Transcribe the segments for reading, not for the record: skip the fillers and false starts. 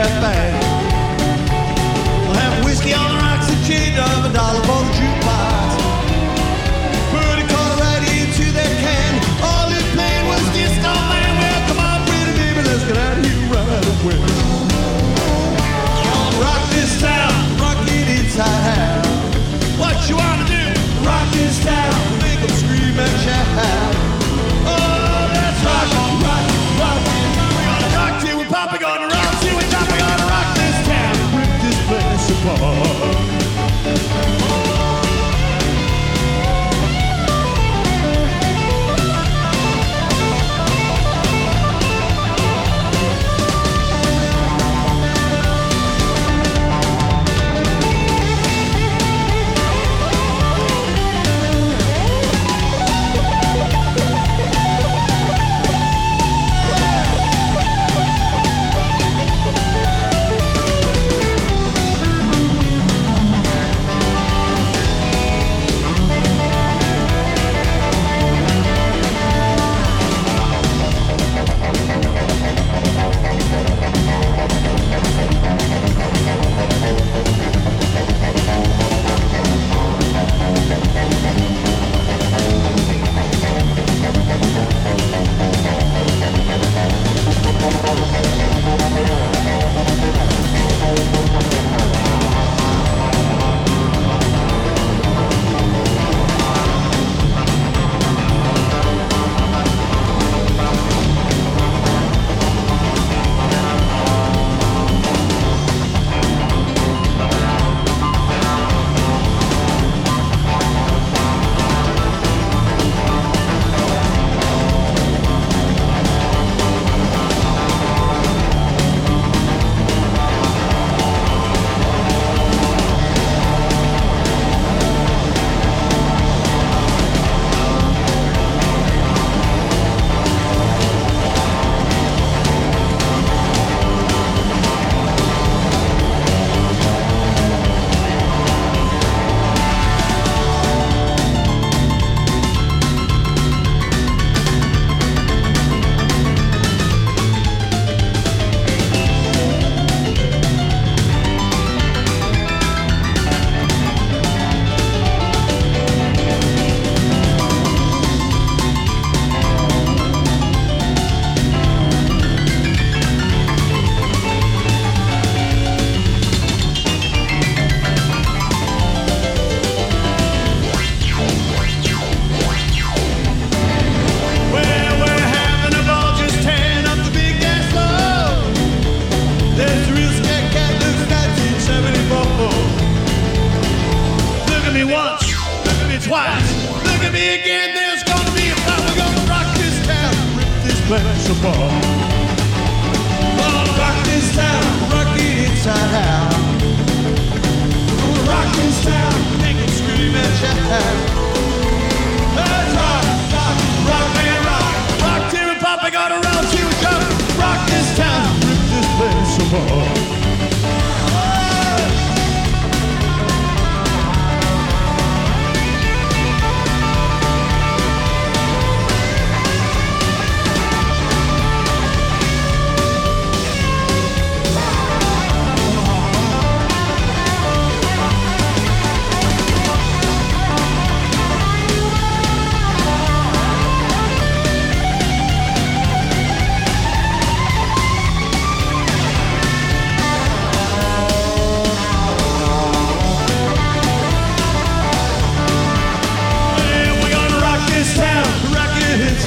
half bag. We'll have whiskey on the rocks and change of $1 for the jukebox. Put a quarter right into that can. All it played was Disco Man. Well, come on, pretty baby, let's get out of here right away. Rock this town, rock it inside out. What you wanna do? Rock this town, make them scream and shout. Oh, let's rock, rock, rock. We're gonna rock till we pop, we're gonna rock till we top, we're gonna rock this town, rip this place apart.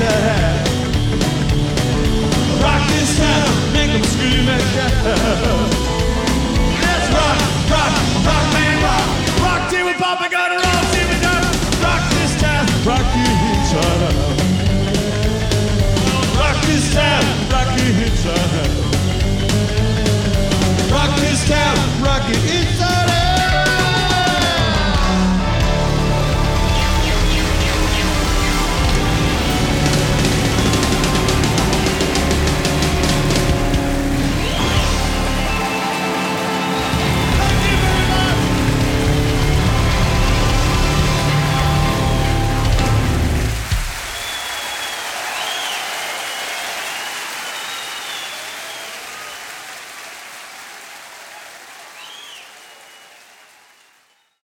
Rock this town, make them scream and shout.